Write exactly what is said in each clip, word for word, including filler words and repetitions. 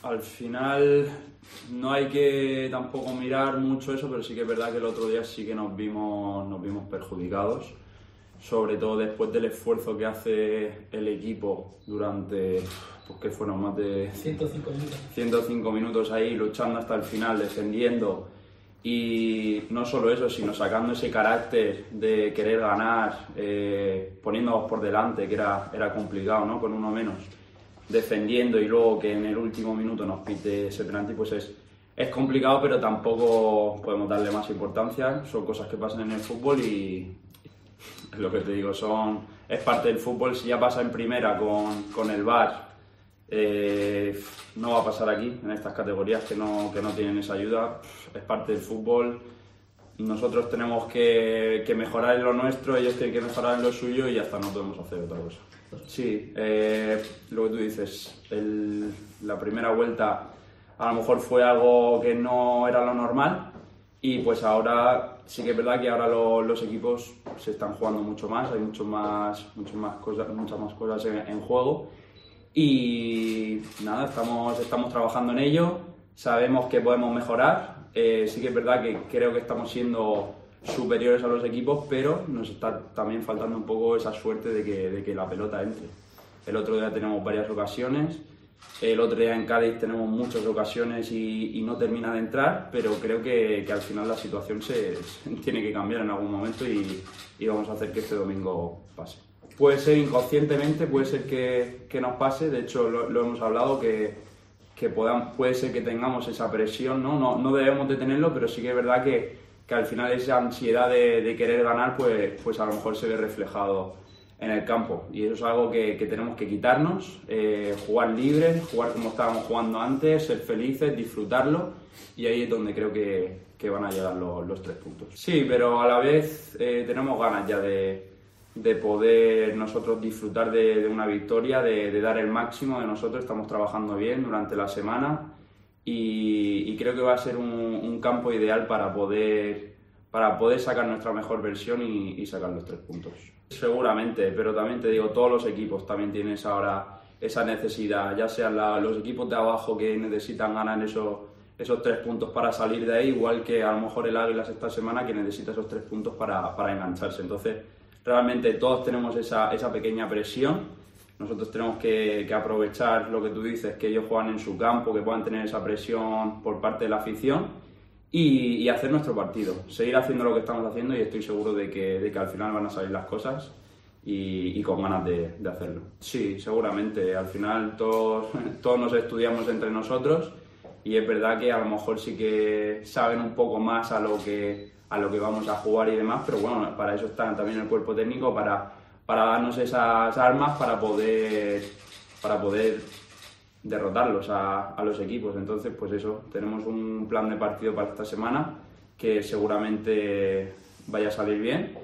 Al final no hay que tampoco mirar mucho eso, pero sí que es verdad que el otro día sí que nos vimos, nos vimos perjudicados, sobre todo después del esfuerzo que hace el equipo durante, pues que fueron más de ciento cinco minutos. ciento cinco minutos ahí luchando hasta el final, defendiendo, y no solo eso, sino sacando ese carácter de querer ganar, eh, poniéndonos por delante, que era, era complicado, ¿no? Con uno menos, defendiendo, y luego que en el último minuto nos pite ese penalti, pues es, es complicado, pero tampoco podemos darle más importancia. Son cosas que pasan en el fútbol y es lo que te digo, son, es parte del fútbol. Si ya pasa en primera con, con el V A R, eh, no va a pasar aquí, en estas categorías que no, que no tienen esa ayuda. Es parte del fútbol. Nosotros tenemos que, que mejorar en lo nuestro, ellos tienen que mejorar en lo suyo, y hasta no podemos hacer otra cosa. Sí, eh, lo que tú dices, el, la primera vuelta a lo mejor fue algo que no era lo normal, y pues ahora sí que es verdad que ahora lo, los equipos se están jugando mucho más, hay mucho más, mucho más cosas, muchas más cosas en, en juego, y nada, estamos, estamos trabajando en ello, sabemos que podemos mejorar. Eh, sí que es verdad que creo que estamos siendo superiores a los equipos, pero nos está también faltando un poco esa suerte de que, de que la pelota entre. El otro día tenemos varias ocasiones, el otro día en Cádiz tenemos muchas ocasiones y, y no termina de entrar, pero creo que, que al final la situación se, se tiene que cambiar en algún momento, y, y vamos a hacer que este domingo pase. Puede ser inconscientemente, puede ser que, que nos pase, de hecho lo, lo hemos hablado, que, que puedan, puede ser que tengamos esa presión, ¿no? No, no debemos de tenerlo, pero sí que es verdad que, que al final esa ansiedad de, de querer ganar, pues, pues a lo mejor se ve reflejado en el campo, y eso es algo que, que tenemos que quitarnos, eh, jugar libre, jugar como estábamos jugando antes, ser felices, disfrutarlo, y ahí es donde creo que, que van a llegar los, los tres puntos. Sí, pero a la vez eh, tenemos ganas ya de, de poder nosotros disfrutar de, de una victoria, de, de dar el máximo de nosotros. Estamos trabajando bien durante la semana, y, y creo que va a ser un, un campo ideal para poder, para poder sacar nuestra mejor versión y, y sacar los tres puntos. Seguramente, pero también te digo, todos los equipos también tienen ahora esa necesidad, ya sean la, los equipos de abajo que necesitan ganar esos, esos tres puntos para salir de ahí, igual que a lo mejor el Águilas esta semana, que necesita esos tres puntos para, para engancharse. Entonces, realmente todos tenemos esa, esa pequeña presión. Nosotros tenemos que, que aprovechar lo que tú dices, que ellos juegan en su campo, que puedan tener esa presión por parte de la afición, y, y hacer nuestro partido, seguir haciendo lo que estamos haciendo, y estoy seguro de que, de que al final van a salir las cosas, y, y con ganas de, de hacerlo. Sí, seguramente, al final todos, todos nos estudiamos entre nosotros, y es verdad que a lo mejor sí que saben un poco más a lo que, a lo que vamos a jugar y demás, pero bueno, para eso está también el cuerpo técnico, para, para darnos esas armas para poder, para poder derrotarlos a, a los equipos. Entonces, pues eso, tenemos un plan de partido para esta semana que seguramente vaya a salir bien,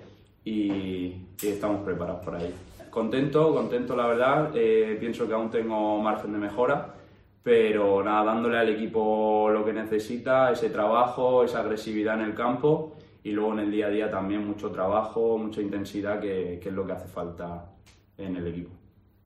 y, y estamos preparados para ello. Contento, contento la verdad, eh, pienso que aún tengo margen de mejora, pero nada, dándole al equipo lo que necesita, ese trabajo, esa agresividad en el campo, y luego en el día a día también mucho trabajo, mucha intensidad, que, que es lo que hace falta en el equipo.